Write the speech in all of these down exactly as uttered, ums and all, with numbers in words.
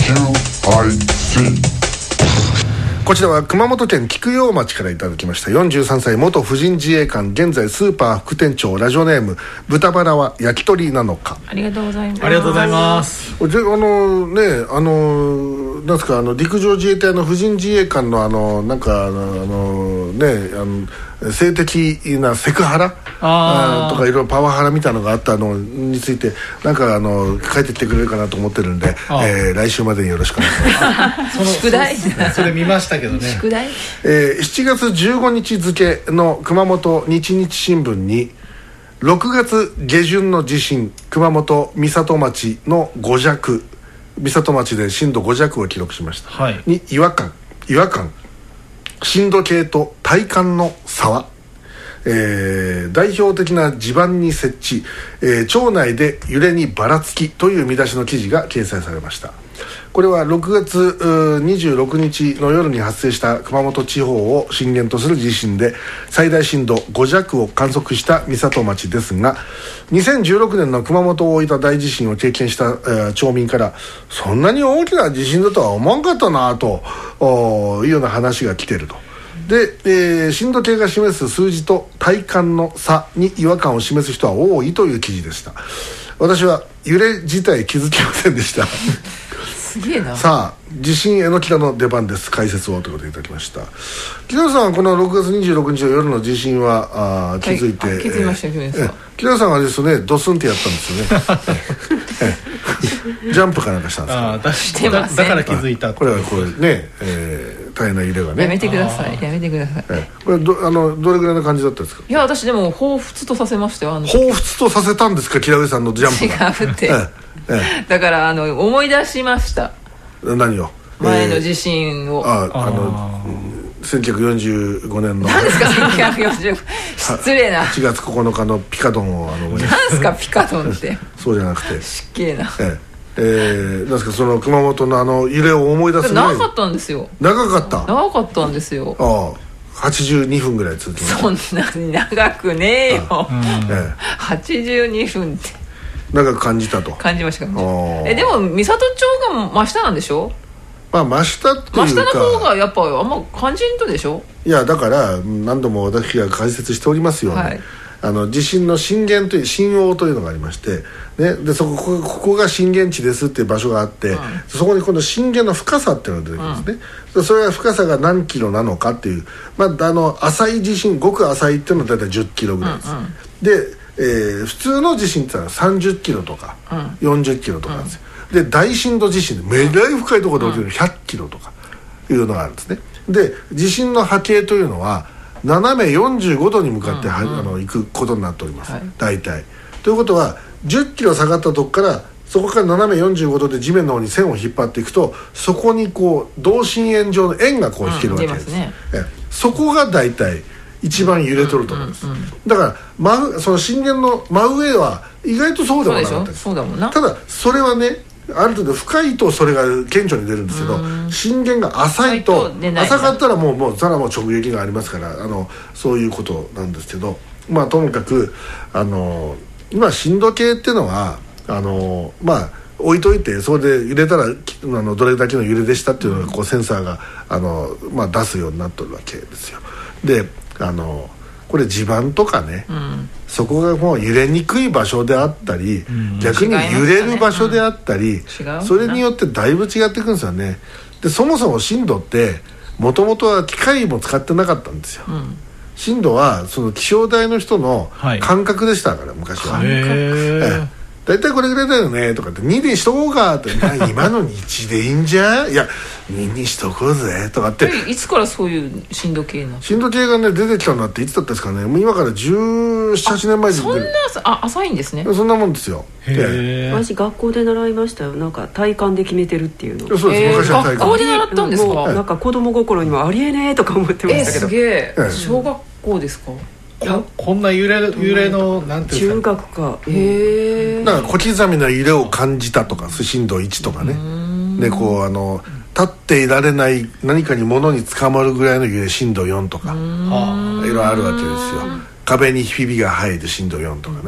アイシー。こちらは熊本県菊陽町からいただきました。よんじゅうさんさい元婦人自衛官、現在スーパー副店長、ラジオネーム豚バラは焼き鳥なのか。 ありがとうございます。 ありがとうございます。 で、あのね、あのなんですか、あの陸上自衛隊の婦人自衛官のあのなんかあの、あのね、あの性的なセクハラあとかいろいろパワハラみたいなのがあったのについてなんかあの書いてってくれるかなと思ってるんで、えー、来週までによろしくお願いしますその宿題そ, それ見ましたけどね。 宿題、 えー、しちがつじゅうごにち付の熊本日日新聞にろくがつ下旬の地震、熊本美里町のご弱、美里町で震度ご弱を記録しました、はい、に違和感違和感震度計と体感の差は、えー、代表的な地盤に設置、えー、町内で揺れにばらつきという見出しの記事が掲載されました。これはろくがつにじゅうろくにちの夜に発生した熊本地方を震源とする地震で最大震度ご弱を観測した美里町ですが、にせんじゅうろくねんの熊本大分大地震を経験した、えー、町民からそんなに大きな地震だとは思わんかったなというような話が来ていると。で、えー、震度計が示す数字と体感の差に違和感を示す人は多いという記事でした。私は揺れ自体気づきませんでしたすげえな。 さあ地震えのきたの出番です。解説をということでいただきました。木田さんはこのろくがつにじゅうろくにちの夜の地震はあ気づいて、はい、 気づきましたよ、えー、 木田さんはですねドスンってやったんですよねジャンプかなんかしたんですか。 あだしてません。だから気づいた。 これはこれね、えー、大変な揺れがね。 やめてくださいやめてください、 えー、これ ど, あのどれぐらいの感じだったんですか。 いや私でも彷彿とさせましたよ。 彷彿とさせたんですか木田さんのジャンプが。 違うって、 えーえー、 だからあの思い出しました。 何を。 前の地震を、 えー、ああのせんきゅうひゃくよんじゅうごねんの何ですかせんきゅうひゃくよんじゅう失礼なしちがつここのかのピカドンをあの何ですかピカドンってそうじゃなくて失敬なええー、なんですかその熊本のあの揺れを思い出すぐらい長かったんですよ。 長かった長かったんですよ。 ああはちじゅうにふんぐらい続きました。 そんなに長くねえよ、うんええ、はちじゅうにふんって長く感じたと。 感じました感じました。えでも美里町が真下なんでしょ。 まあ真下っていうか真下の方がやっぱあんま感じんとでしょ。いやだから何度も私が解説しておりますように、はい、あの地震の震源という震央というのがありまして、ね、でそここここが震源地ですっていう場所があって、うん、そこに今度震源の深さっていうのが出てくるんですね、うん、それは深さが何キロなのかっていう、まあ、あの浅い地震ごく浅いっていうのは大体じゅっキロぐらいです、うんうん、で、えー、普通の地震ってのはさんじゅっキロとか、うん、よんじゅっキロとかなんですよ、うん、で大震度地震でめらい深いところで起きるのひゃっキロとかいうのがあるんですね。で地震の波形というのは斜めよんじゅうごどに向かって、うんうん、あの行くことになっております、はい、大体ということはじゅっキロ下がったとこからそこから斜めよんじゅうごどで地面の方に線を引っ張っていくとそこにこう同心円状の円がこう引けるわけです、うんね、えそこが大体一番揺れとるところです、うんうんうん、だから真その震源の真上は意外とそうでもなかったです。 そうだもんな。 ただそれはねある程度深いとそれが顕著に出るんですけど震源が浅いと浅かったらもうもうザラも直撃がありますからあのそういうことなんですけど、まあともかくあの今震度計っていうのはあのまあ置いといてそれで揺れたらあのどれだけの揺れでしたっていうのがこうセンサーがあの、まあ、出すようになってるわけですよ。であのこれ地盤とかね、うん、そこがもう揺れにくい場所であったり、うん、逆に揺れる場所であったり、うん、それによってだいぶ違ってくるんですよね。でそもそも震度ってもともとは機械も使ってなかったんですよ、うん、震度はその気象台の人の感覚でしたから、はい、昔は。へえだいたいこれぐらいだよねとかってにでしとこうかって今のにいちでいいんじゃんいやににしとこうぜとかっていつからそういう震度計なの震度計がね出てきたのっていつだったんですかね。もう今からじゅうなな、はちねんまえでそんなあ浅いんですね。 そんなもんですよ。 へ私学校で習いましたよ。なんか体感で決めてるっていうの。 そうです昔は体感学校で習ったんですか。 なんか子供心にもありえねえとか思ってましたけど。 えー、すげえ、えー、小学校ですか。 こ, こんな揺れ揺れのなんていうんですか中学かへえ。 だから小刻みな揺れを感じたとか震度いちとかねでこうあの立っていられない何かに物に捕まるぐらいの揺れ震度よんとかいろいろあるわけですよ。壁にひびが入る震度よんとかね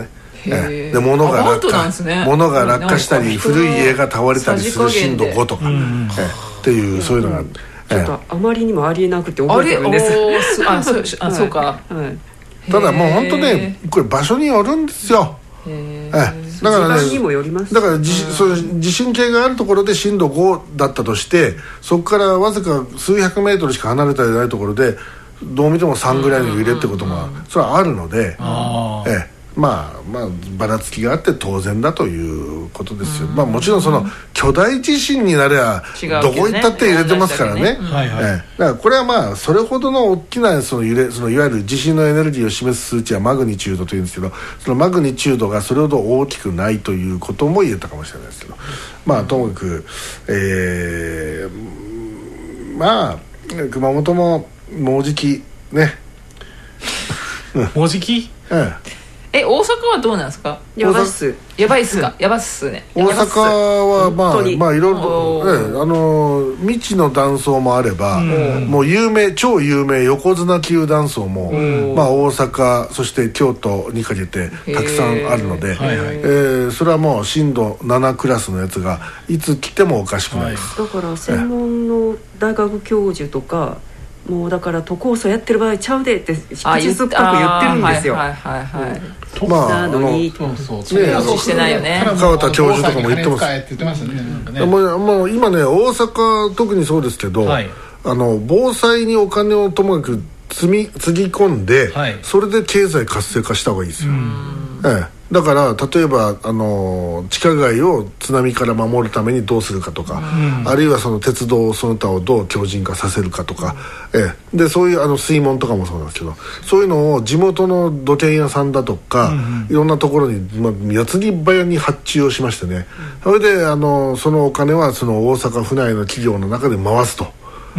ええ、で物が落下、ね、物が落下したり古い家が倒れたりする震度ごとか、うんええ、っていうそういうのが、うんちょっとあまりにもありえなくて覚えてるんです。 あそあそうか、はい、 ただもう本当ねこれ場所によるんですよ。ええ、だからね、だから地その地震計があるところで震度ごだったとしてそこからわずか数百メートルしか離れてないところでどう見てもさんぐらいの揺れってこともそれはあるので、ええまあまあばらつきがあって当然だということですよ。まあもちろんその巨大地震になればどこ行ったって揺れてますからね。だからこれはまあそれほどの大きなその揺れそのいわゆる地震のエネルギーを示す数値はマグニチュードというんですけどそのマグニチュードがそれほど大きくないということも言えたかもしれないですけどまあともかく、えー、まあ熊本ももうじきねもうじきうんえ大阪はどうなんですか。 やばいっすやばいっすか、うん、やばっすね。 大阪はまあまあいろいろ、ね、あの未知の断層もあれば、うん、もう有名超有名横綱級断層も、まあ、大阪そして京都にかけてたくさんあるので、えー、それはもう震度ななクラスのやつがいつ来てもおかしくないです、 はい、だから専門の大学教授とかもうだから都構想やってる場合ちゃうでって口酸っぱく言ってるんですよ。はいはいはい、はいまあ、 なのにそうそうそうね、してないよね。 川田教授とかも言ってます。もう今ね大阪特にそうですけど、はい、あの防災にお金をともかく積みつぎ込んで、はい、それで経済活性化した方がいいですよ。ええ、だから例えばあの地下街を津波から守るためにどうするかとか、うん、あるいはその鉄道その他をどう強靭化させるかとか、うんええ、でそういうあの水門とかもそうなんですけどそういうのを地元の土建屋さんだとか、うん、いろんなところに、まあ、矢継ぎ早に発注をしましてね、うん、それであのそのお金はその大阪府内の企業の中で回すと。うん、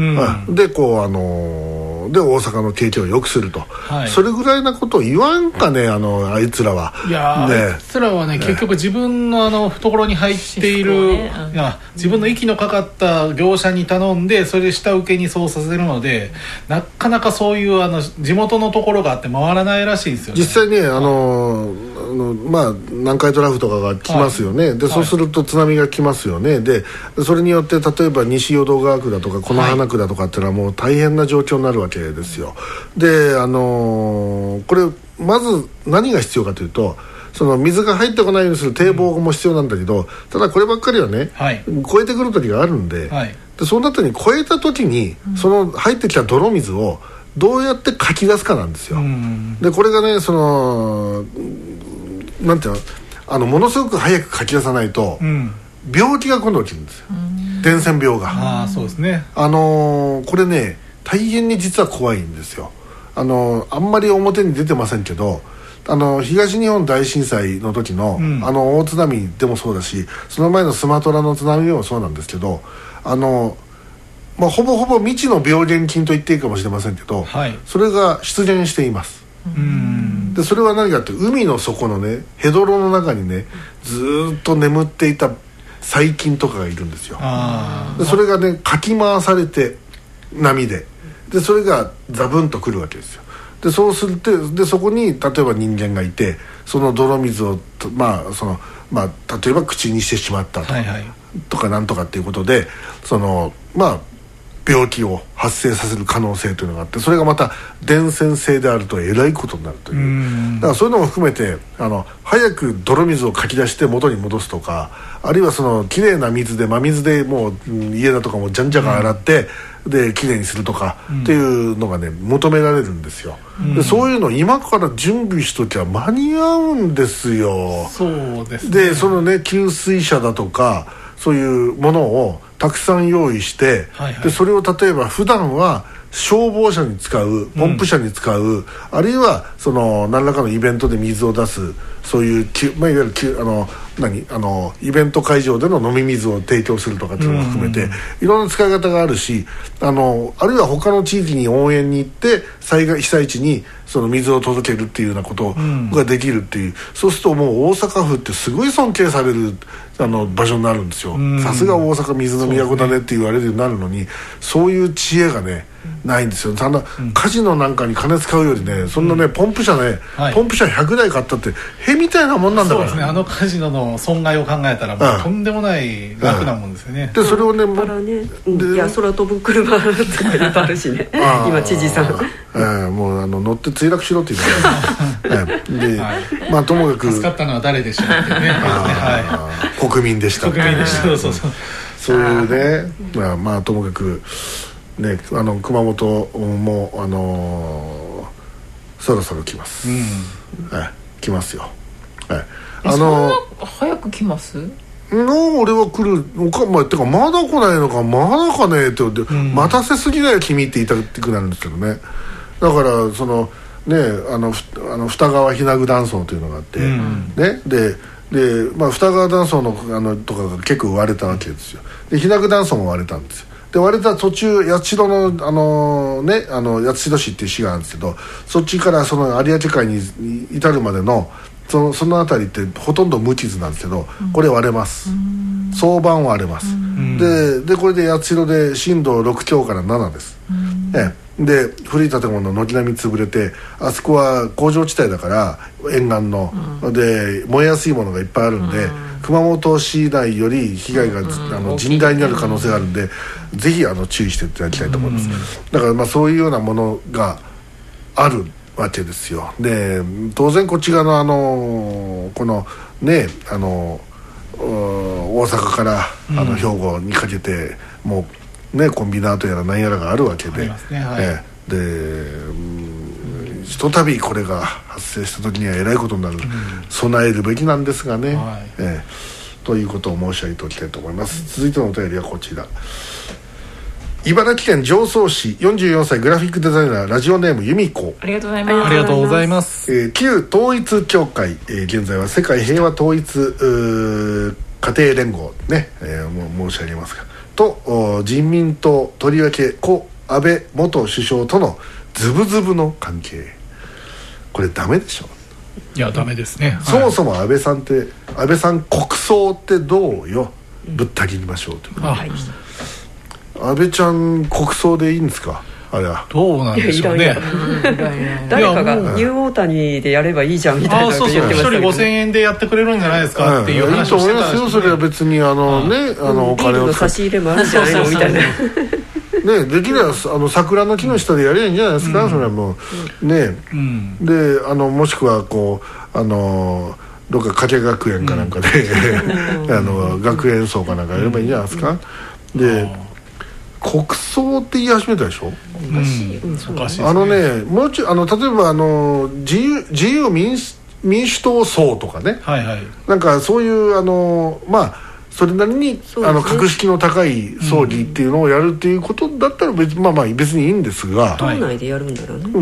でこうあのー、で大阪の景気を良くすると、はい、それぐらいなことを言わんかねあのあいつらは。 いや、ね、あいつらはね、ね結局自分のあの懐に入っている、ねうん、いや自分の息のかかった業者に頼んでそれで下請けにそうさせるのでなかなかそういうあの地元のところがあって回らないらしいですよね。 実際ねあのーあのまあ、南海トラフとかが来ますよね、はい、でそうすると津波が来ますよね、はい、でそれによって例えば西淀川区だとか此花区だとかっていうのはもう大変な状況になるわけですよ。で、あのー、これまず何が必要かというとその水が入ってこないようにする堤防も必要なんだけど、うん、ただこればっかりはね、はい、超えてくる時があるんで、はい、でそうなった時に超えた時に、うん、その入ってきた泥水をどうやってかき出すかなんですよ、うん、でこれがねそのなんていうのあのものすごく早くかき出さないと、うん、病気が今度起きるんですよ、うん、伝染病が。 あそうですね、 あのー、これね大変に実は怖いんですよ。あのー、あんまり表に出てませんけどあの東日本大震災の時の、うん、あの大津波でもそうだしその前のスマトラの津波でもそうなんですけどあの、まあ、ほぼほぼ未知の病原菌と言っていいかもしれませんけど、はい、それが出現しています。うんでそれは何かって海の底のねヘドロの中にねずっと眠っていた細菌とかがいるんですよ。あでそれがねかき回されて波ででそれがザブンとくるわけですよ。でそうするとでそこに例えば人間がいてその泥水をまあそのまあ例えば口にしてしまったとか、はいはい、とかなんとかっていうことでそのまあ病気を発生させる可能性というのがあってそれがまた伝染性であるとえらいことになるという、うだからそういうのも含めてあの早く泥水をかき出して元に戻すとかあるいはそのきれいな水で真水でもう家だとかもじゃんじゃか洗って、うん、できれいにするとかっていうのがね求められるんですよ、うん、でそういうのを今から準備しときゃ間に合うんですよ。 そうですね。 でそのね給水車だとかそういうものをたくさん用意して、はいはい、でそれを例えば普段は消防車に使うポンプ車に使う、うん、あるいはその何らかのイベントで水を出すそういう、まあ、いわゆるあの何あのイベント会場での飲み水を提供するとかっていうのも含めて、うんうん、いろんな使い方があるしあのあるいは他の地域に応援に行って災害被災地にその水を届けるっていうようなことができるっていう、うん、そうするともう大阪府ってすごい尊敬されるあの場所になるんですよ。さすが大阪水の都だねって言われるようになるのに、そういう知恵がねないんですよ。ただ、うん、カジノなんかに金使うよりね、そんなね、うん、ポンプ車ね、はい、ポンプ車ひゃくだい買ったってへみたいなもんなんだから。 そうですね、あのカジノの損害を考えたらもうとんでもない楽なもんですよね。 でそれをね、 もうね、いや空飛ぶ車とかいっぱいあるしね今知事さん、 えー、もうあの乗って墜落しろって言うから、ね、で、はい、まあともかく助かったのは誰でしょうってねはい、 国民でした国民でしたそうそうそうそういうね、まあ、まあともかくね、あの熊本もあのー、そろそろ来ます、うんはい、来ますよ、はい、 あのー、そんな早く来ますの俺は来るおか、まあ、てかまだ来ないのかまだかねって言って、うん、待たせすぎだよ君って言いたくなるんですけどね。だからそのねあのあの二川ひなぐ断層というのがあって、うん、ねでで、まあ、二川断層 の, あのとかが結構割れたわけですよ。でひなぐ断層も割れたんですよ。で割れた途中八代のあのねあの八代市っていう市があるんですけど、そっちからその有明海に至るまでのその、その辺りってほとんど無傷なんですけど、これ割れます。早晩割れます。ででこれで八代で震度ろく強からななです。ええ、で古い建物軒並み潰れて、あそこは工場地帯だから沿岸の、うん、で燃えやすいものがいっぱいあるんで、うん、熊本市内より被害が、うん、あの甚大になる可能性があるんで、うん、ぜひあの注意していただきたいと思います、うん、だからまあそういうようなものがあるわけですよ。で当然こっち側のあのこのねあの大阪からあの兵庫にかけて、うん、もうねコンビナートやら何やらがあるわけで、ねはいえー、で、うん、ひとたびこれが発生した時にはえらいことになる、うん、備えるべきなんですがね、はいえー、ということを申し上げておきたいと思います、うん、続いてのお便りはこちら。茨城県常総市よんじゅうよんさいグラフィックデザイナーラジオネーム由美子、 ありがとうございます。 ありがとうございます、 えー、旧統一教会、えー、現在は世界平和統一家庭連合ね、えー、もう申し上げますがと人民党とりわけ故安倍元首相とのズブズブの関係、これダメでしょ。 いやダメですね、はい、 そもそも安倍さんって安倍さん国葬ってどうよ、ぶった切りましょうということで、はい、安倍ちゃん国葬でいいんですか。あれはどうなんでしょうね。 誰かがニューオータニでやればいいじゃんみたいなこと言ってましたけど、 一人ごせんえんでやってくれるんじゃないですかっていう話をしてたんですよね。いいと思いますよ、それは別にあの、うん、ねあのお金を差し入れもあるじゃないのみたいなね、できればあの桜の木の下でやればいいんじゃないですか、うん、それはもうね、うん、であのもしくはこうあのどっか加計学園かなんかで、うん、あの学園葬かなんかやればいいんじゃないですか、うん、で国葬って言い始めたでしょ。 おかしい、うん、 おかしいですね。あのねもうちょあの例えばあの自由自由民主民主党葬とかね、はいはい、なんかそういうあのまあそれなりに、ね、あの格式の高い葬儀っていうのをやるっていうことだったら別、まあまあ別にいいんですが、 党内でやるんだろうね、 うん、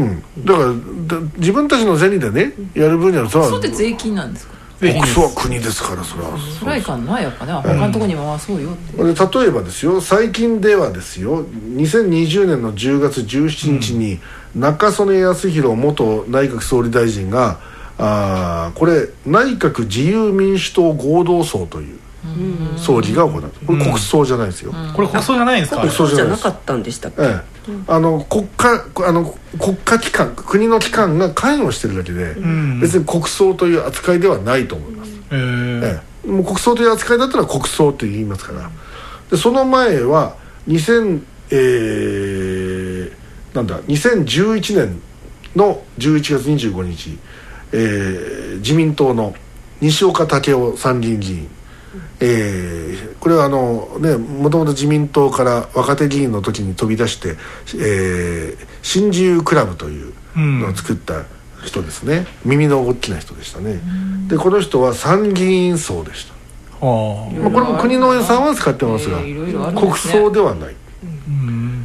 だからだ自分たちの銭でね、うん、やる分にはそれはそうって税金なんですか。 国葬は国ですからそれはそれはいかんなやっぱね、他のとこに回そうよって、 うん、で例えばですよ最近ではですよにせんにじゅうねんのじゅうがつじゅうしちにちに中曽根康弘元内閣総理大臣があこれ内閣自由民主党合同葬という葬儀が行う。これ国葬じゃないですよ、 うん、これ国葬じゃないんですか。 国葬じゃなかったんでしたっけ、ええ、あの国家あの国家機関国の機関が関与してるだけで、うん、別に国葬という扱いではないと思います、えーええ、もう国葬という扱いだったら国葬って言いますから。でその前はにせん、えー、なんだにせんじゅういちねんのじゅういちがつにじゅうごにち、えー、自民党の西岡武夫参議院議員、えー、これはあのねもともと自民党から若手議員の時に飛び出して、えー、新自由クラブというのを作った人ですね、うん、耳の大きな人でしたね、うん、でこの人は参議院葬でした、はあまあ、これも国の予算は使ってますが、えーね、国葬ではない、うん、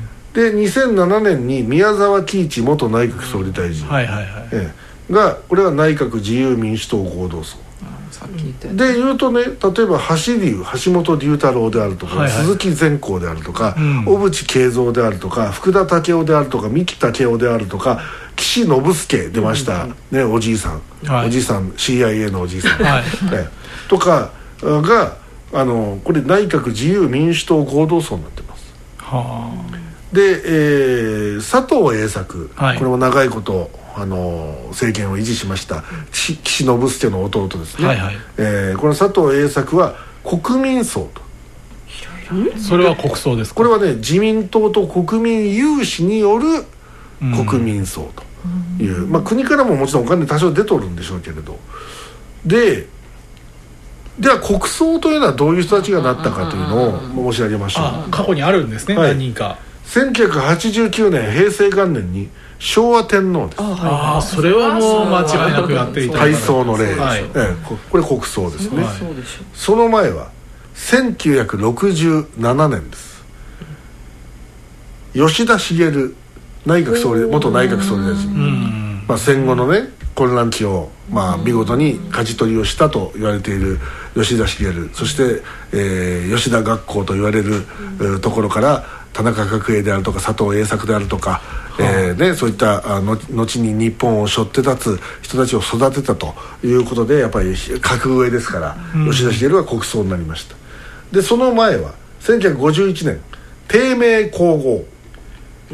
でにせんななねんに宮沢喜一元内閣総理大臣がこれは内閣自由民主党合同葬、 さっき言ったやつで言うとね、例えば橋龍橋本龍太郎であるとか、 はいはい、 鈴木善光であるとか、 うん、 小渕恵三であるとか、福田赳夫であるとか、三木武夫であるとか、岸信介出ました、うんね、おじいさん、はい、おじいさん シーアイエー のおじいさん、はいね、とかがあのこれ内閣自由民主党合同葬になってます。はあ。で、えー、佐藤栄作、はい、これも長いことあの政権を維持しました岸信介の弟ですね、はいはい、えー、この佐藤栄作は国民葬と。 それは国葬ですか？ これはね、自民党と国民有志による国民葬という、まあ、国からももちろんお金多少出とるんでしょうけれど、ででは国葬というのはどういう人たちがなったかというのを申し上げましょう。 あ、過去にあるんですね、はい、何人か。 せんきゅうひゃくはちじゅうきゅうねん平成元年に昭和天皇です。 ああ、それはもう間違いなくやっていた大葬の例です、はい、ええ、これ国葬ですね、はい、その前はせんきゅうひゃくろくじゅうななねんです。吉田茂内閣総理元内閣総理大臣、まあ、戦後のね混乱期を、まあ、見事に舵取りをしたと言われている吉田茂、そして、えー、吉田学校と言われる、うん、ところから田中角栄であるとか佐藤栄作であるとか、えーね、そういったあの後に日本を背負って立つ人たちを育てたということで、やっぱり格上ですから、うん、吉田茂は国葬になりました。でその前はせんきゅうひゃくごじゅういちねん貞明皇后、うん、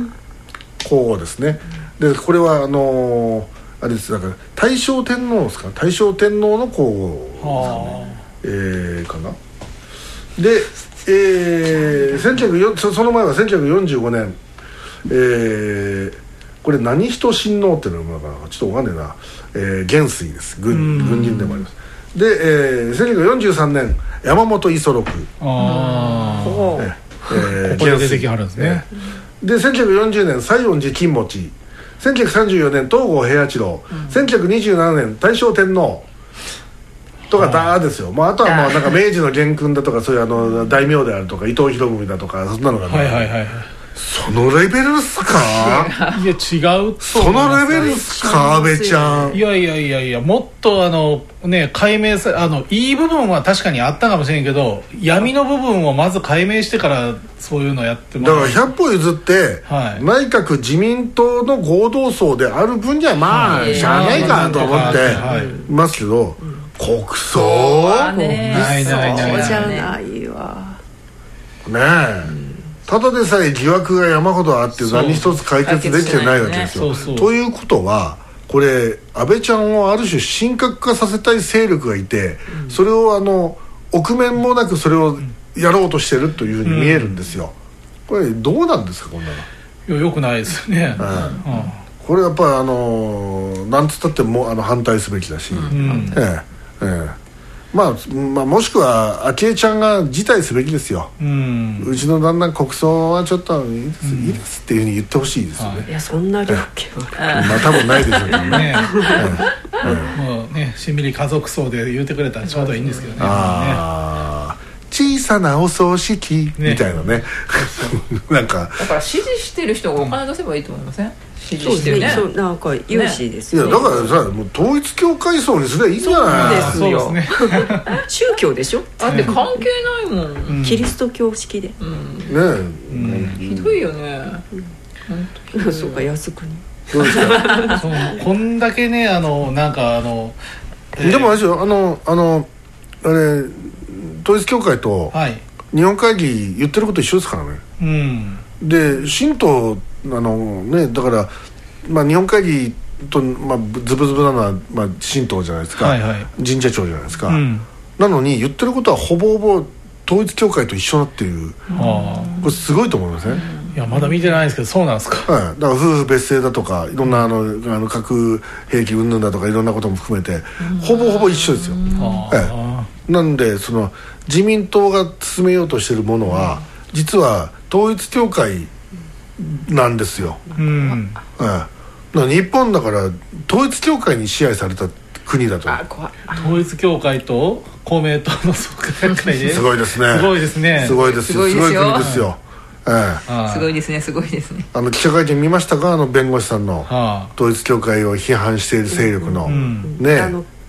皇后ですね。でこれはあのー、あれです、だから大正天皇ですか、大正天皇の皇后ですね、えー、かな。で、えー、せんきゅうひゃくそ, その前はせんきゅうひゃくよんじゅうごねん、えー、これ何人親王っていうのがちょっとわかんねえな、えー、元帥です。 軍, 軍人でもあります。で、えー、せんきゅうひゃくよんじゅうさんねん山本五十六、あ、 えー、ここで出てきはるんですね。 でせんきゅうひゃくよんじゅうねん西園寺金持ち、せんきゅうひゃくさんじゅうよねん東郷平八郎、うん、せんきゅうひゃくにじゅうななねん大正天皇とかだーですよ。まあ、あとはもうなんか明治の元勲だとかそういうあの大名であるとか伊藤博文だとかそんなのがね、はいはいはい、そのレベルっすか？ いや違うとそのレベルっすか、安倍ちゃん。 いやいやいやいや、もっとあのね解明さ、あのいい部分は確かにあったかもしれんけど、闇の部分をまず解明してからそういうのやってもらう。 だからひゃっぽ譲って、はい、内閣自民党の合同葬である分じゃまあ、はい、しゃあないかと思っていますけど、はい、国葬はね、 ないないないそうじゃないわねえ、うん、ただでさえ疑惑が山ほどあって何一つ解決できてないわけですよ。そうそう、ということはこれ安倍ちゃんをある種神格化させたい勢力がいて、うん、それをあの臆面もなくそれをやろうとしてるというふうに見えるんですよ、うん、これどうなんですかこんなの。 いやよくないですね、うんうん、 これやっぱりあのなんつったってもあの反対すべきだし、うん、ええええ、まあ、まあもしくは昭恵ちゃんが辞退すべきですよ、うん、うちの旦那国葬はちょっといいです、うん、いいですっていうふうに言ってほしいですよね、はい、 いやそんな量気はまあ多分ないでしょうけどねね、ええ、もうねしんみり家族葬で言ってくれたらちょうどいいんですけどね。ああ、小さなお葬式みたいなねなんかだから支持してる人がお金出せばいいと思いません？支持してるね。 そうなんか有志ですよ、 ね、いやだからさ、もう統一教会葬にすればいいじゃない。 そうですよ、ね、宗教でしょ。 だって関係ないもん、 うん、キリスト教式で、うん、 ねえ、うん、 ひどいよね、 うん、そうか靖国そうですかそうこんだけねあのなんかあの、 えー、でもあれですよ、あのあのあれ統一教会と日本会議言ってること一緒ですからね、うん、で神道あのね、だから、まあ、日本会議と、まあ、ズブズブなのは、まあ、神道じゃないですか、はいはい、神社長じゃないですか、うん、なのに言ってることはほぼほぼ統一教会と一緒だっていう、うん、これすごいと思いますね。 いやまだ見てないですけどそうなんですか、 はい、だから夫婦別姓だとかいろんなあの、うん、あの核兵器云々だとかいろんなことも含めて、うん、ほぼほぼ一緒ですよ、うん、はい、なんでその自民党が進めようとしているものは、うん、実は統一教会なんですよ、うんはい、日本だから統一教会に支配された国だと。あ怖い。統一教会と公明党の総会ですごいですね、 すごいですね、 すごいですよ、すごい国ですよ、 ええ、すごいですね、すごいですね。 あの記者会見見ましたか、あの弁護士さんの統一教会を批判している勢力の、うん、ね、 あの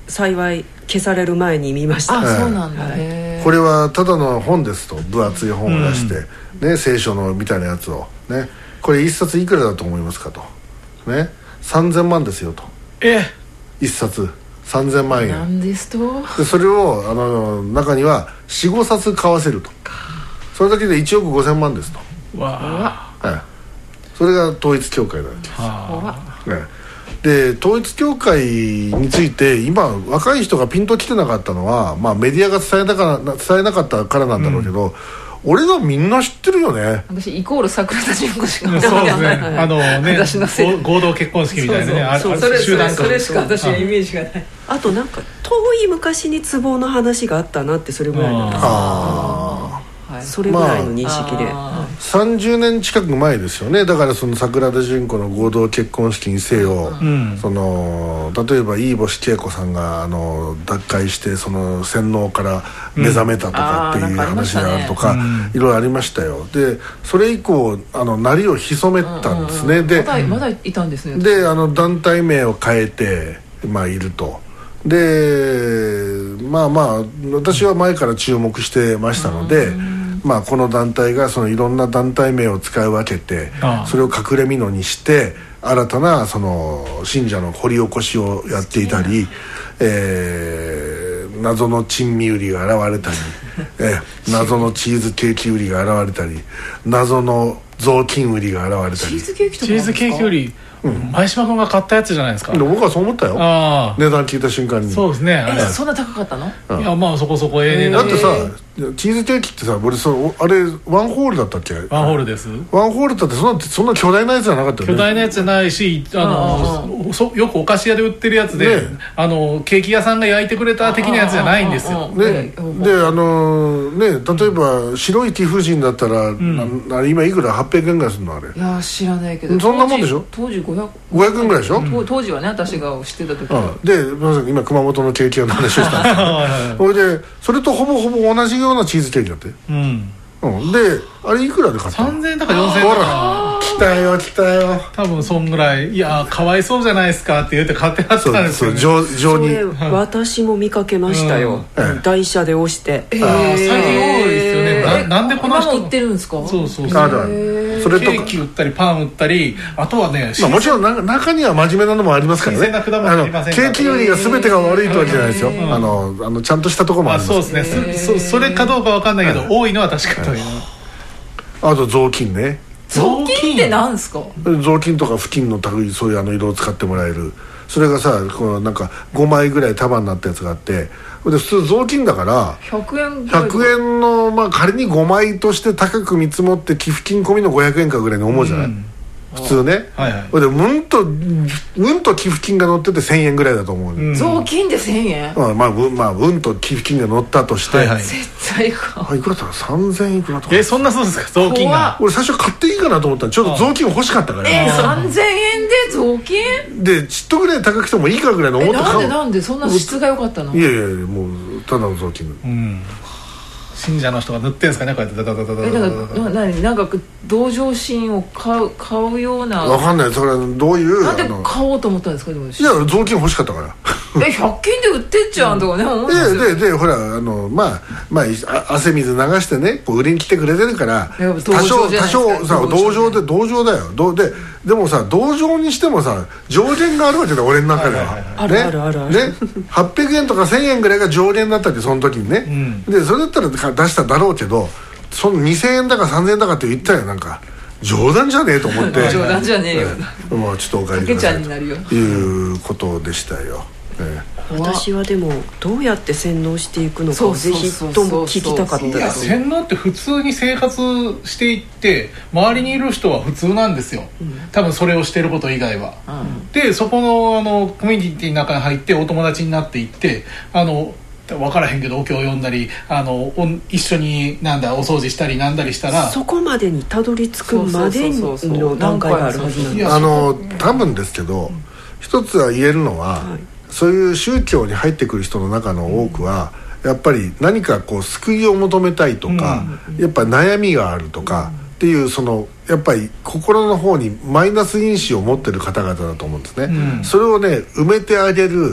幸い消される前に見ました。 あ、そうなんだ、はい、 これはただの本ですと、分厚い本を出して、うんね、聖書のみたいなやつをね、これ一冊いくらだと思いますかとね、さんぜんまんですよと。 え一冊さんぜんまんえんなんですと。 でそれをあの中には よん,ご 冊買わせると、それだけでいちおくごせんまんですと。 わあ、はい、それが統一教会なわけです。はあ、ね、で統一教会について今若い人がピンときてなかったのは、まあ、メディアが伝えなか、伝えなかったからなんだろうけど、うん、俺はみんな知ってるよね。 私イコール桜田淳子しか見たことない。あのね、 私のせい合同結婚式みたいなね、 そうそう、それ、それしか私のイメージがない。 あとなんか遠い昔に壺の話があったなって、それぐらいなんです。ああ、それぐらいの認識で、 まあ、さんじゅうねん近く前ですよね。だからその桜田淳子の合同結婚式にせよ、うん、その例えば飯星恵子さんがあの脱会してその洗脳から目覚めたとかっていう話があるとか、うん、いろいろありましたよ。でそれ以降あの鳴りを潜めたんですね、うんうんうん、でまだ、まだいたんですね。 であの団体名を変えて、まあ、いると。でまあまあ私は前から注目してましたので、まあ、この団体がそのいろんな団体名を使い分けて、それを隠れ蓑にして新たなその信者の掘り起こしをやっていたり、えー、謎の珍味売りが現れたりえ謎のチーズケーキ売りが現れたり、謎の雑巾売りが現れたり。 チーズケーキとかチーズケーキ売り、うん、前島君が買ったやつじゃないですか。 で僕はそう思ったよ。あ値段聞いた瞬間に。 そうですね。 え、そんな高かったの？ いや、まあそこそこええ値段。 だってさ、チーズケーキってさ、俺そあれワンホールだったっけ？ ワンホールです。 ワンホールだってそんなそんな巨大なやつじゃなかったよね。 巨大なやつじゃないし、あのそよくお菓子屋で売ってるやつで、ね、あのケーキ屋さんが焼いてくれた的なやつじゃないんですよ。 ね、であのね、例えば白い貴婦人だったら、うん、あれ今いくらはっぴゃくえんぐらいするのあれ？ いや知らないけど。 そんなもんでしょ？ 当時ごひゃくえんぐらいでしょ、うん、 当時はね、私が知ってた時は、うん、でまさに今熊本のケーキ屋の話をしたんですけどそれでそれとほぼほぼ同じようなチーズケーキだって、うんうん、であれいくらで買ったの？ さんぜんえんだかよんせんえんだか。 来たよ来たよ。 多分そんぐらい。いやかわいそうじゃないですかって言って買ってはったんですよね。 そうそうに私も見かけましたよ、うん、台車で押して、 えー、あ最近多いですよね。 な, なんでこの人今も売ってるんですか？ そうそうそう。 あだそれとケーキ売ったりパン売ったり、あとはね、 まあ、もちろんな中には真面目なのもありますからね。あのケーキ売りが全てが悪いとはじゃないですよ、えー、あのあのちゃんとしたところもあります、 まあ、そうですね、えー、そ, それかどうかわかんないけど、えー、多いのは確かに、えー、あと雑巾ね。 雑巾って何ですか？ 雑巾とか布巾の類、そういうあの色を使ってもらえる。それがさ、このなんかごまいぐらい束になったやつがあって、で普通雑巾だからひゃくえんひゃくえんの、まあ、仮にごまいとして高く見積もって寄付金込みのごひゃくえんかぐらいに思うじゃない、うん、普通ね、はいはい、でうんとうんと寄付金が乗っててせんえんぐらいだと思う、うん、 雑巾でせんえん、 まあまあ、うんまあ、うんと寄付金が乗ったとして、はいはい、 絶対かあいくらだったらさんぜんえんいくらとか。 えそんなそうですか？雑巾が俺最初買っていいかなと思ったらちょうど雑巾欲しかったから、 えさんぜんえんで雑巾でちっとぐらい高くてもいいかぐらいの思って買う。 なんでなんでそんな質が良かったの？ いやいやいやもうただの雑巾、うん、 信者の人が塗ってんすかね、こうやってダダダダダダダダダダ。えなんか同情心を買う買うような。 わかんない。それはどういう。 なんで買おうと思ったんですか？でもいや雑巾欲しかったからえひゃく均で売ってっちゃうんとかね、思うんですよ。でででほらあのまあまあ汗水流してねこう売りに来てくれてるから多少多少さ同情で同情だよ。どうででもさ同情にしてもさ上限があるわけだ俺の中では。 あるあるあるある。 ねはっぴゃくえんとかせんえんぐらいが上限だったってその時にね、うん、でそれだったら出しただろうけどそのにせんえんだかさんぜんえんだかって言ったよ。なんか冗談じゃねえと思って冗談じゃねえよ、 うん、もうちょっとお帰りくださいということでしたよ、ええ、私はでもどうやって洗脳していくのかをぜひとも聞きたかったです。 いや洗脳って普通に生活していって周りにいる人は普通なんですよ、うん、多分それをしてること以外は、うん、でそこ の, あのコミュニティの中に入ってお友達になっていってあの分からへんけどお経を読んだりあの一緒になんだお掃除したりなんだりしたらそこまでにたどり着くまでの段階があるはずなんです。 あの多分ですけど、うん、一つは言えるのは、はい、そういう宗教に入ってくる人の中の多くは、うん、やっぱり何かこう救いを求めたいとか、うん、やっぱり悩みがあるとか、うん、っていうそのやっぱり心の方にマイナス因子を持ってる方々だと思うんですね、うん、それをね埋めてあげる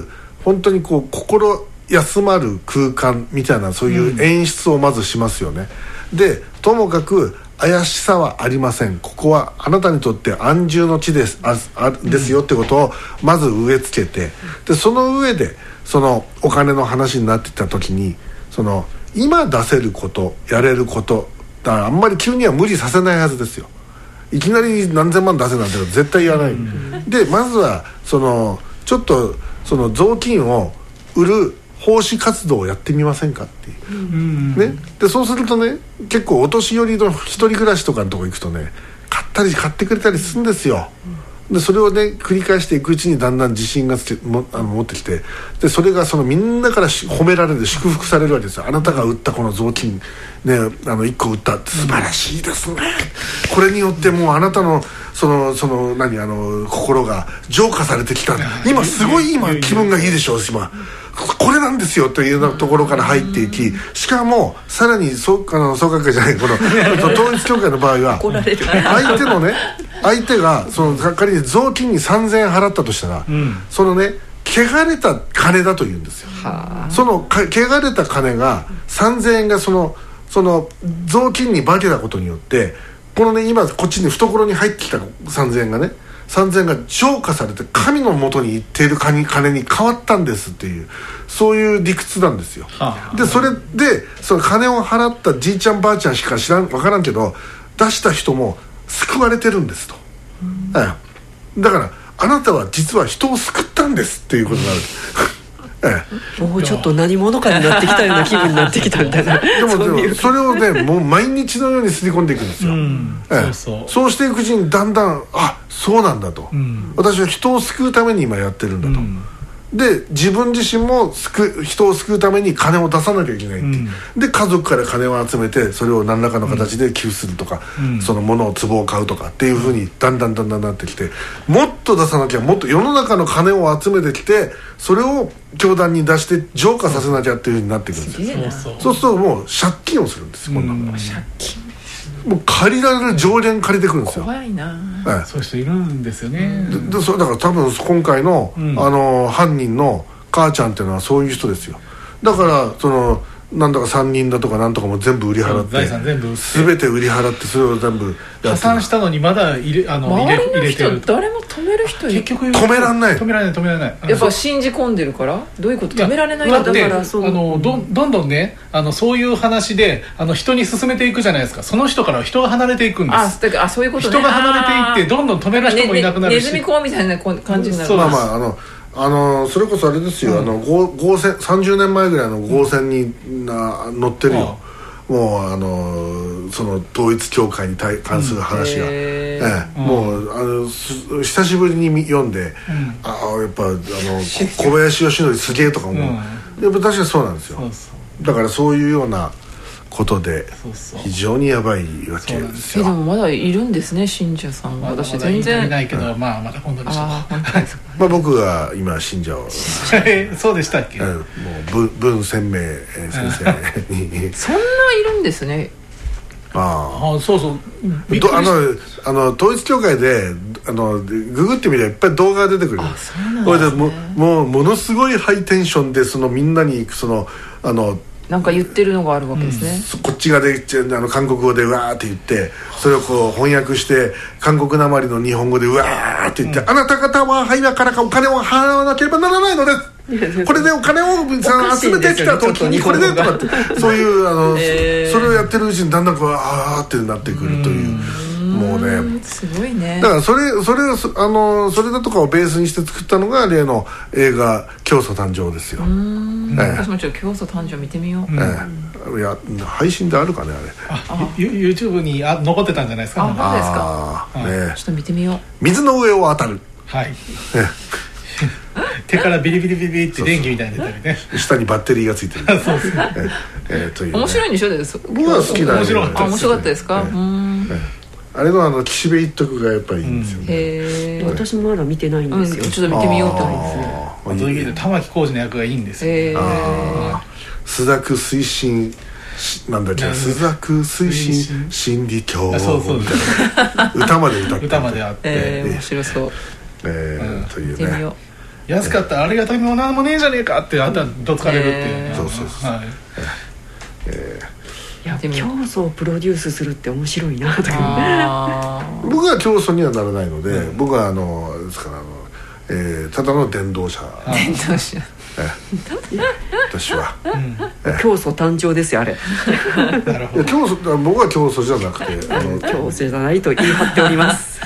本当にこう心休まる空間みたいなそういう演出をまずしますよね、うん、でともかく怪しさはありません、ここはあなたにとって安住の地です、ああですよってことをまず植え付けて、でその上でそのお金の話になってきた時にその今出せることやれることだからあんまり急には無理させないはずですよ。いきなり何千万出せなんて絶対言わない、うん、でまずはそのちょっとその雑巾を売る奉仕活動をやってみませんかっていう、うんね、でそうするとね結構お年寄りの一人暮らしとかのとこ行くとね買ったり買ってくれたりするんですよ。でそれをね繰り返していくうちにだんだん自信がつけもあの持ってきて、でそれがそのみんなから褒められて祝福されるわけですよ。あなたが売ったこの雑巾ね、あのいっこ売ったって素晴らしいですね、これによってもうあなたのそのその何あの心が浄化されてきた、今すごい今気分がいいでしょう、今これなんですよというようなところから入っていき、しかもさらにそうあの創価会じゃないこの統一教会の場合は相手のね相手がその仮に雑巾にさんぜんえん払ったとしたら、うん、そのね汚れた金だというんですよ。そのか汚れた金がさんぜんえんがそのその雑巾に化けたことによってこのね今こっちに懐に入ってきたさんぜんえんがねさんぜんえんが浄化されて神の元に行っている金に変わったんですっていうそういう理屈なんですよ、はあ、でそれでその金を払ったじいちゃんばあちゃんしか知らん分からんけど出した人も救われてるんですと、うんええ、だからあなたは実は人を救ったんですっていうことになるええ、もうちょっと何者かになってきたような気分になってきたみたいなでもでもそれをねもう毎日のように刷り込んでいくんですよ、うんええ、そうそうそうしていくうちにだんだんあそうなんだと、うん、私は人を救うために今やってるんだと、うんで自分自身も救う人を救うために金を出さなきゃいけないって、うん、で家族から金を集めてそれを何らかの形で寄付するとか、うん、そのものを壺を買うとかっていう風にだんだんだんだんなってきてもっと出さなきゃもっと世の中の金を集めてきてそれを教団に出して浄化させなきゃっていう風になっていくんですよ、うん、そうそうするともう借金をするんですよ、こんなの借金もう借りられる上限借りてくるんですよ。 怖いな、 はい、そういう人いるんですよね。 ででそれだから多分今回の、うん、あの犯人の母ちゃんっていうのはそういう人ですよ。だからそのなんだかさんにんだとかなんとかも全部売り払って財産全部売って全て売り払ってそれを全部破産したのにまだ入れあの周りの人入れてる誰も止める人結局止めらんない止められない止められないやっぱ信じ込んでるからどういうこと止められないだからそうあの ど, どんどんねあのそういう話であの人に進めていくじゃないですか。その人から人が離れていくんです。 あだからあそういうことね。 人が離れていってどんどん止める人もいなくなるし、 ねね、ネズミ講みたいな感じになる。 そうまあまああのあのそれこそあれですよ、うん、あの豪船さんじゅうねんまえぐらいの豪船にな乗ってるよ、うん、もうあのその統一教会に対関する話が、うんええ、もうあの久しぶりに読んで、うん、ああやっぱあの小林義則すげえとかも、うん、やっぱ確かにそうなんですよ。そうそうだからそういうようなことで非常にやばいわけですよ。 でもまだいるんですね信者さんは。私全然いないけど、うん、まあまだ本当にしょうあ本当ですかまあ僕は今信者をそうでしたっけ、 うん、もう文鮮明先生にそんないるんですね。 ああそうそうあのあの統一教会であのググってみればいっぱい動画が出てくる。 あそうなんですね。 これでももうものすごいハイテンションでそのみんなにそのあのなんか言ってるのがあるわけですね、 うん、こっち側であの韓国語でうわーって言ってそれをこう翻訳して韓国なまりの日本語でうわーって言って、うん、あなた方は今からお金を払わなければならないのですこれでお金を集めてきた時にこれでとかってそういうあの、えー、それをやってるうちにだんだんこうあーってなってくるという、うもうねすごいね。 だからそれそれあのそれだとかをベースにして作ったのが例の映画教祖誕生ですよ。うーん、ええ、私もちょっと教祖誕生見てみよう、 ええ、いや配信であるかねあれああ YouTube にあ残ってたんじゃないですか。 あそうですか、 あ、ね、 ちょっと見てみよう。 水の上を当たるはい、手からビリビリビリビリって電気みたいに出たりね。 下にバッテリーがついてるそうですね、 えーというね、面白いんでしょ。 僕は好きだ、ね、 面白かったです。 面白かったですか、えー、うーん、 えーあれのあの岸辺一徳がやっぱりいいんですよね、うん、 へー私もまだ見てないんですよ、 うん、ちょっと見てみようと思います。 玉置浩二の役がいいんですよ、 へー朱雀推進なんだっけ朱雀推進心理教みたいな歌まで歌って歌まであって、 えー、面白そう、 えーうん、というね見てみよ安かったらありがたいものなんもねえじゃねえかってあんたどつかれるっていう、 えー、そうそうそう、はい、 えー、いや教祖をプロデュースするって面白いなとか僕は教祖にはならないので、うん、僕はあのですからあの、えー、ただの伝道者伝道者私は、 うん、教祖誕生ですよあれなるほど教祖僕は教祖じゃなくてあの教祖じゃないと言い張っております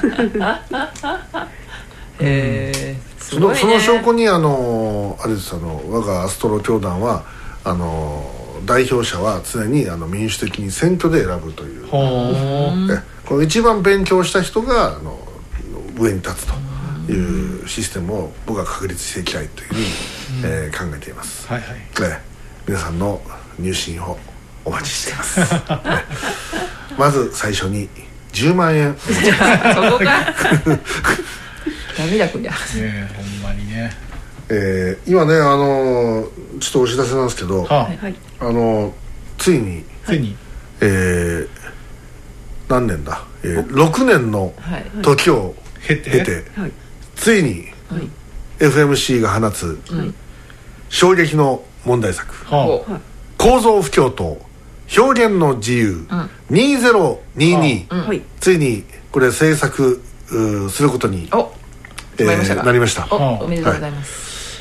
えー、 すごいね、その、その証拠にあのあれですあの我がアストロ教団はあの代表者は常にあの民主的に選挙で選ぶというえこの一番勉強した人があの上に立つというシステムを僕は確立していきたいというふうに、えー、考えています、はいはい、え皆さんの入信をお待ちしています、ね、まず最初にじゅうまんえんそこかダメだこりゃ、 ね、ほんまにね、 えー、今ねあのー、ちょっとお知らせなんですけど、はあ、あのー、ついについに、 えー、何年だ、えー、ろくねんの時を経て、はいはい、ついに、はい、エフエムシー が放つ、はい、衝撃の問題作、はい、構造不協等表現の自由、うん、にせんにじゅうに、うん、ついにこれ制作することにえー、なりました。 お, おめでとうございます、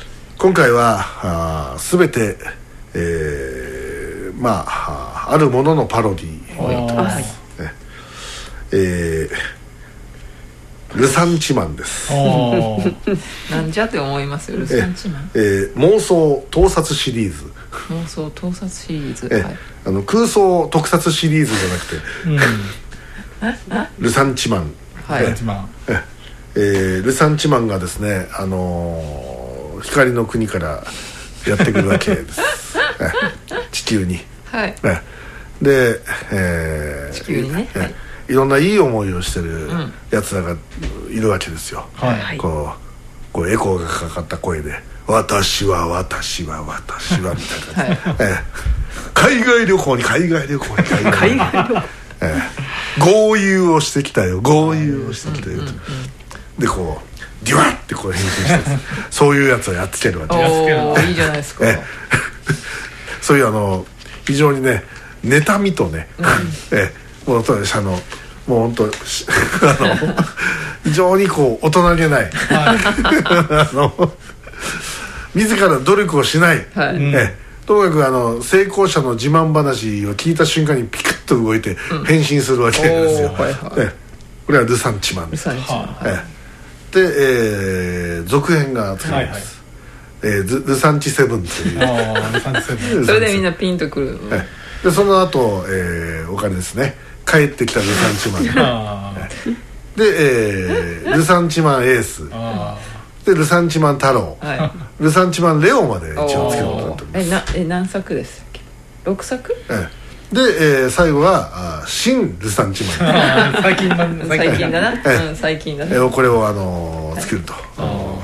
はい、今回は全て、えー、まああるもののパロディをやってます、ねえー、ルサンチマンですなんじゃって思いますよルサンチマン、 えー、妄想盗撮シリーズ妄想盗撮シリーズ、 えーはい、あの空想特撮シリーズじゃなくて、うん、ルサンチマン、 はい、 ルサンチマンえーえー、ルサンチマンがですね、あのー、光の国からやってくるわけです地球に、 はいで、えー、 地球にね、 えーはい、いろんないい思いをしてるやつらがいるわけですよ、 はい、 こう、こうエコーがかかった声で私は私は私はみたいな感じ、はいえー、海外旅行に海外旅行に海外旅行えー、豪遊をしてきたよ豪遊をしてきたよと、うんうんうんでこうデュワッてこう変身してそういうやつをやっつけるわけですおいいじゃないですかそういうあの非常にね妬みとね、うん、えもうとあのもう本当あの非常にこう大人げない、はい、あの自ら努力をしない、はい、えとにかくあの成功者の自慢話を聞いた瞬間にピクッと動いて変身するわけですよ、うんはいはいえこれはルサンチマンです。ルサンチマン、はいえで、えー、続編が作られます、はいはいえー、ルサンチセブンというルサンチセブンそれでみんなピンとくる、 はい、でその後、えー、お金ですね帰ってきたルサンチマンで、えー、ルサンチマンエースでルサンチマン太郎、はい、ルサンチマンレオまで一応つけることになっておりますえなえ何作ですっけろくさく、 えーで、えー、最後は新ルサンチマン最近最近だな、うん、最近だな、 えー、これを、あのー、作ると、はい、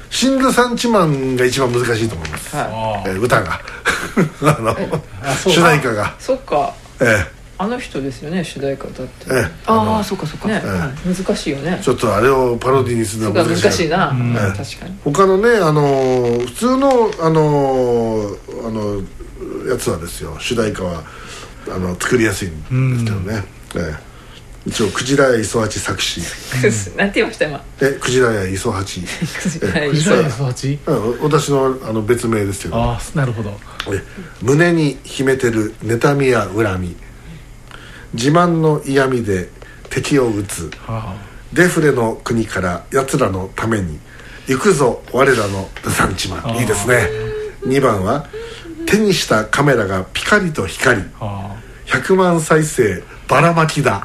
新ルサンチマンが一番難しいと思います、はいえー、歌があのあ主題歌がそっか、 えー、 あの人ですよね主題歌歌って、 えー、 ああそっかそっか、ねえー、難しいよねちょっとあれをパロディにするのは難しい難しいな、うんえー、 確かに他のね、あのー、普通の、あのー、あのやつはですよ主題歌はあの作りやすいんですけどね、ええ、一応クジラや磯八作詞なんて言いました今えクジラや磯八クジラや磯八私の、あの別名ですけどあなるほどえ胸に秘めてる妬みや恨み自慢の嫌味で敵を撃つ、はあ、デフレの国から奴らのために行くぞ我らのルサンチマンいいですねにばんは手にしたカメラがピカリと光りひゃくまん再生ばらまきだ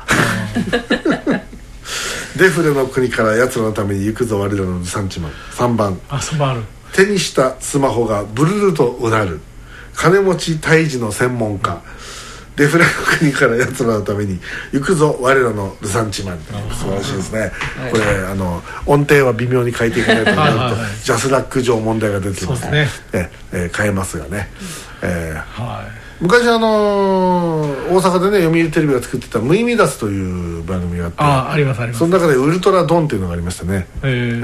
デフレの国から奴らのために行くぞ我らのルサンチマンさんばんあそばある手にしたスマホがブルルとうなる金持ち退治の専門家デフレの国から奴らのために行くぞ我らのルサンチマン素晴らしいですね、はい、これあの音程は微妙に変えていかないとなるとジャスラック上問題が出てきますねええ変えますがね、えーはい、昔あのー、大阪でね読売テレビが作ってた「無意味ダス」という番組があってあありますありますその中でウルトラドンっていうのがありましたね、えー、え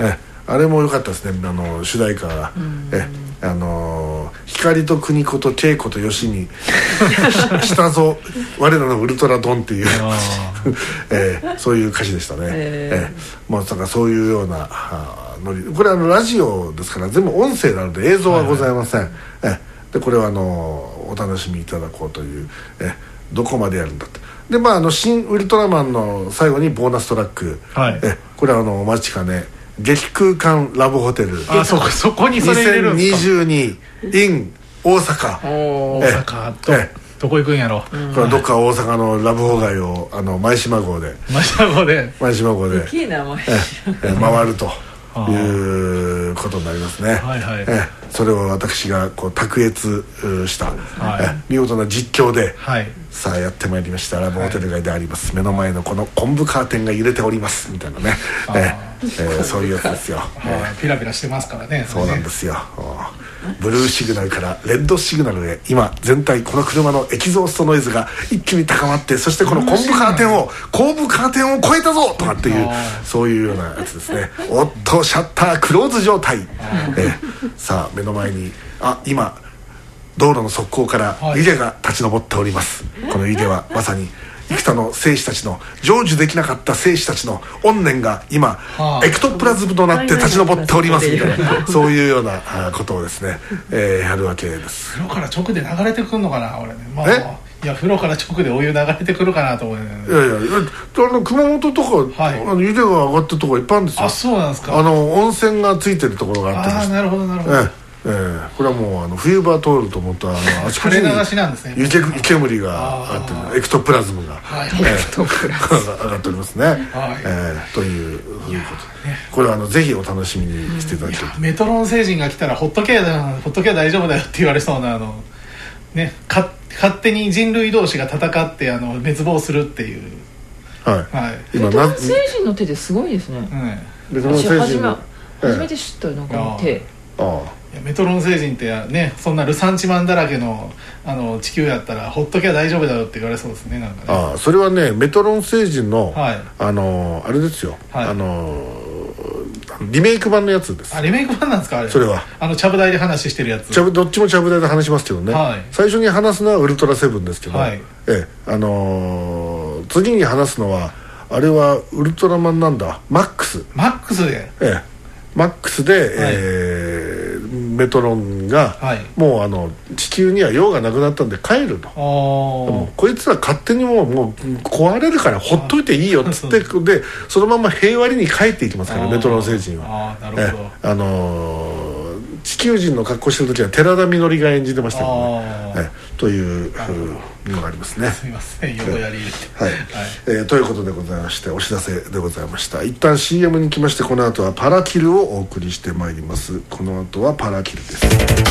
あれも良かったですね、あの主題歌が、えあの光と邦子と恵子と吉にしたぞ我らのウルトラドンっていう、えー、そういう歌詞でしたね、えー、もうなんかそういうようなノリ、これはあのラジオですから全部音声なので映像はございません、はいはい、えー、でこれはあのお楽しみいただこうという、えー、どこまでやるんだってで、まあ、あの新ウルトラマンの最後にボーナストラック、はい、えこれはあのお待ちかね激空間ラブホテル、 あそこそこにそれ入れるんですか。 にせんにじゅうに in 大阪、 大阪とどこ行くんやろ、 うん、これはどっか大阪のラブホ街をあの前島号で前島号で前島号でいいな前島え回るということになりますね、はいはい、えそれを私がこう卓越した、はい、え見事な実況で、はい、さあやってまいりましたラブホテル街であります、はい、目の前のこの昆布カーテンが揺れておりますみたいなね、ええー、そういうやつですよ、 えー、ピラピラしてますからね。 そうなんですよ、ブルーシグナルからレッドシグナルへ今全体この車のエキゾーストノイズが一気に高まって、そしてこの昆布カーテンを後部カーテンを越えたぞとかっていうそういうようなやつですね。おっとシャッタークローズ状態、えー、さあ目の前にあ今道路の側溝から湯気が立ち上っております、はい、この湯気はまさに幾多の生死たちの成就できなかった生死たちの怨念が今、はあ、エクトプラズムとなって立ち上っておりますみたいなそういうようなことをですね、えー、やるわけです。 風呂から直で流れてくるのかな俺ね、まあ、えいや風呂から直でお湯流れてくるかなと思う、ね、 いやいやあの熊本とか、はい、あの湯気が上がってるところいっぱいあるんですよ。 あそうなんですか。 あの温泉がついてるところがあって、 ああなるほどなるほど、えーえー、これはもうあの冬場通ると思ったらあちこちに湯煙があってエクトプラズムが、はいえー、エクトプラズム上がっておりますね、はいえー、ということで、ね、これはあのぜひお楽しみにしていただきたい。 メトロン星人が来たらほっとけやほっとけや大丈夫だよって言われそうなあの、ね、か勝手に人類同士が戦ってあの滅亡するっていう、 はいはい、 メトロン星人の手ですごいですね、うん、メトロン星人の初めて知ったなんか手ああメトロン星人ってねそんなルサンチマンだらけ の, あの地球やったらほっときゃ大丈夫だよって言われそうですね。なんかねああそれはねメトロン星人の、はい、あのあれですよ、はい、あのリメイク版のやつです。 あリメイク版なんですかあれ。 それはあのちゃぶ台で話してるやつ。 ちゃぶどっちもちゃぶ台で話しますけどね、はい、最初に話すのはウルトラセブンですけど、はい、えあのー、次に話すのはあれはウルトラマンなんだマックスマックスでええマックスで、はいえー、メトロンが、はい、もうあの地球には用がなくなったんで帰ると。でもこいつら勝手にもう、もう壊れるからほっといていいよっつってでそのまま平和に帰っていきますからメトロン星人は。 あなるほど、 えあのー地球人の格好してる時は寺田みのりが演じてましたけどね、えというのがありますね。 すみません横やり入れて、 はいはいえー、ということでございましてお知らせでございました。一旦 シーエム に来ましてこの後はパラキルをお送りしてまいります。この後はパラキルです。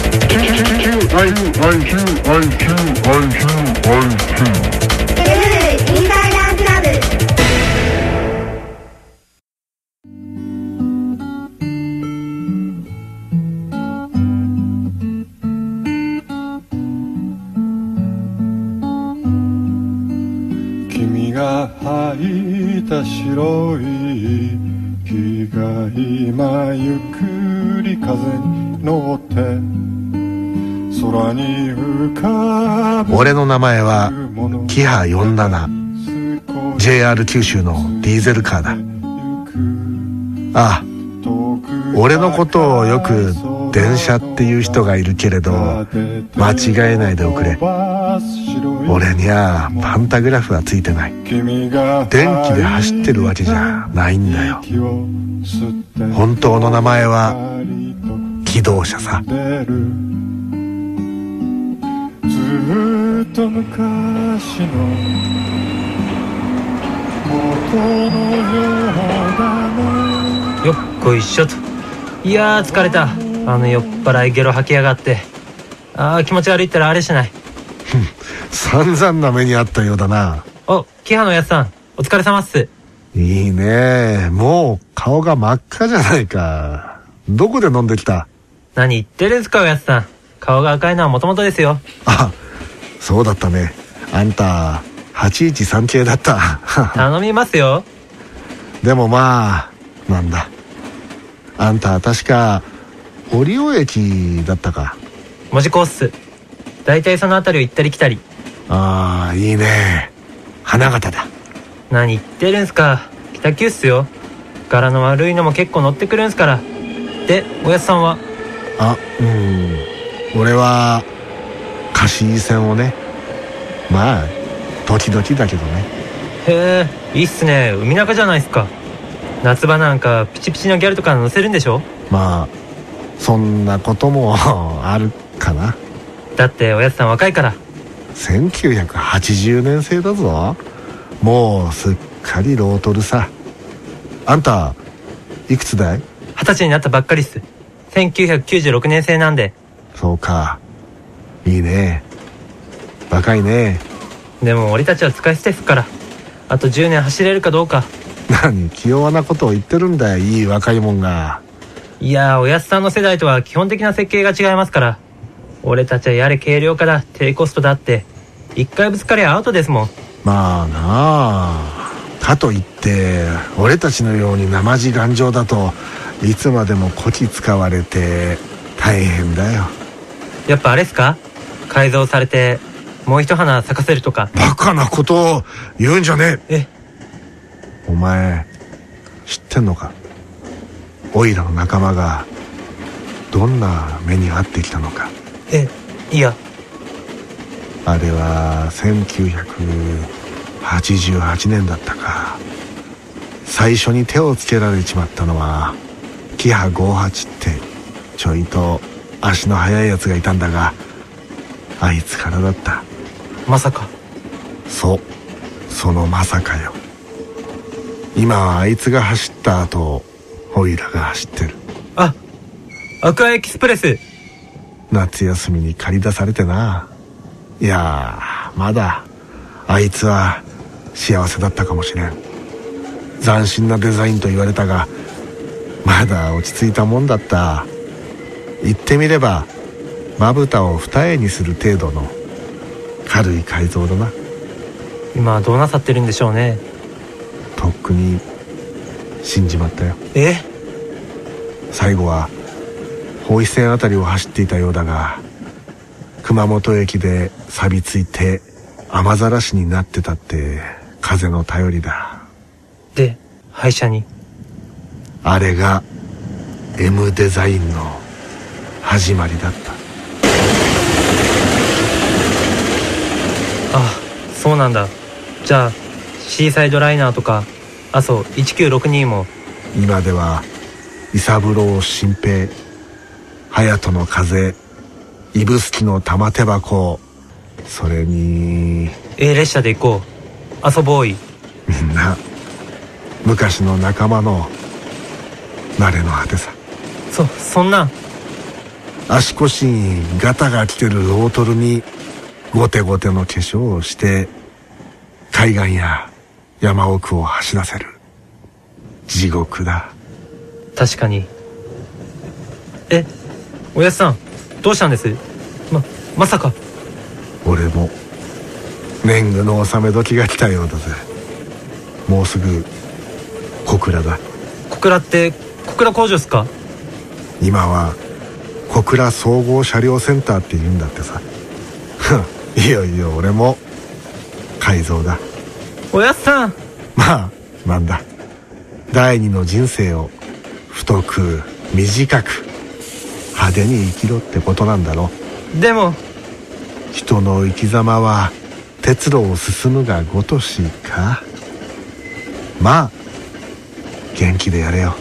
履いた白い木が今ゆっくり風に乗って空に浮かぶ。 俺の名前はキハよんじゅうなな ジェイアール 九州のディーゼルカーだ。ああ俺のことをよく電車っていう人がいるけれど間違えないでおくれ。俺にはパンタグラフはついてない。電気で走ってるわけじゃないんだよ。本当の名前は機動車さ。 ずっと昔のことのようだね。 よっこいしょと。いやー疲れた。あの酔っ払いゲロ吐きやがって。あー気持ち悪いったらあれしない。 散々な目にあったようだな。 おキハのやつさんお疲れ様っす。 いいねもう顔が真っ赤じゃないか。どこで飲んできた。 何言ってるんですかおやつさん。顔が赤いのはもともとですよ。 あそうだったね。あんたはちいちさん系だった。 頼みますよ。 でもまあなんだあんた確か折尾駅だったか。 門司港っす。だいたいその辺りを行ったり来たり。 ああ、いいね。花形だ。 何言ってるんすか。北九っすよ。柄の悪いのも結構乗ってくるんすから。で、おやつさんは？ あ、うん、俺は貸し船をね。まあ時々だけどね。 へえ、いいっすね。海中じゃないっすか。夏場なんかピチピチのギャルとか乗せるんでしょ？ まあそんなこともあるかな。 だっておやつさん若いから。 せんきゅうひゃくはちじゅうねん製だぞ。もうすっかりロートルさ。あんたいくつだい？ 二十歳になったばっかりっす。せんきゅうひゃくきゅうじゅうろくねん製なんで。 そうか、いいね。若いね。 でも俺たちは使い捨てっすから。あとじゅうねん走れるかどうか。 何気弱なことを言ってるんだよ、いい若いもんが。 いやー、おやすさんの世代とは基本的な設計が違いますから。俺たちはやれ軽量化だ、低コストだって一回ぶつかりゃアウトですもん。 まあなあ、かといって俺たちのように生地頑丈だといつまでもこき使われて大変だよ。 やっぱあれっすか？改造されてもう一花咲かせるとか。 バカなことを言うんじゃねえ。 え、 お前知ってんのか？オイラの仲間がどんな目に遭ってきたのか。 え、いや、 あれはせんきゅうひゃくはちじゅうはちねんだったか。最初に手をつけられちまったのはキハごじゅうはちってちょいと足の速いやつがいたんだが、あいつからだった。 まさか。 そう、そのまさかよ。今はあいつが走った後オイラが走ってる。 あ、アクアエキスプレス。 夏休みに借り出されてな。いやー、まだあいつは幸せだったかもしれん。斬新なデザインと言われたがまだ落ち着いたもんだった。言ってみればまぶたを二重にする程度の軽い改造だな。 今どうなさってるんでしょうね。 とっくに死んじまったよ。 え？ 最後は包囲線あたりを走っていたようだが、熊本駅で錆びついて雨ざらしになってたって風の頼りだ。 で、廃車に。 あれが M デザインの始まりだった。 あ、そうなんだ。じゃあシーサイドライナーとか阿蘇いちきゅうろくにも。 今では伊三郎新平、隼人の風、指宿の玉手箱、それに A 列車で行こう、阿蘇ボーイ。 みんな昔の仲間の慣れの果てさ。 そ、そんな足腰にガタが来てる大トルにゴテゴテの化粧をして海岸や山奥を走らせる。地獄だ。 確かに。え、おやすさんどうしたんです？ま、まさか。 俺も年貢の納め時が来たようだぜ。もうすぐ小倉だ。 小倉って小倉工場っすか？ 今は小倉総合車両センターって言うんだってさ。いよいよ俺も改造だ。 おやすさん。 まあなんだ、第二の人生を太く短く派手に生きろってことなんだろう。でも人の生き様は鉄路を進むがごとしか。まあ元気でやれよ。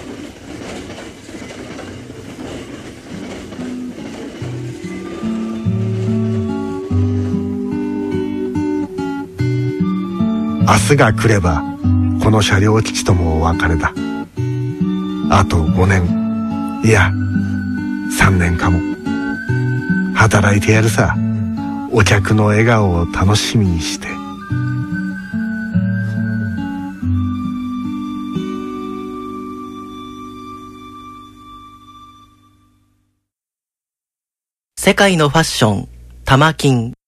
明日が来ればこの車両基地ともお別れだ。あとごねん、いやさんねんかも。働いてやるさ。お客の笑顔を楽しみにして。 世界のファッション、玉金。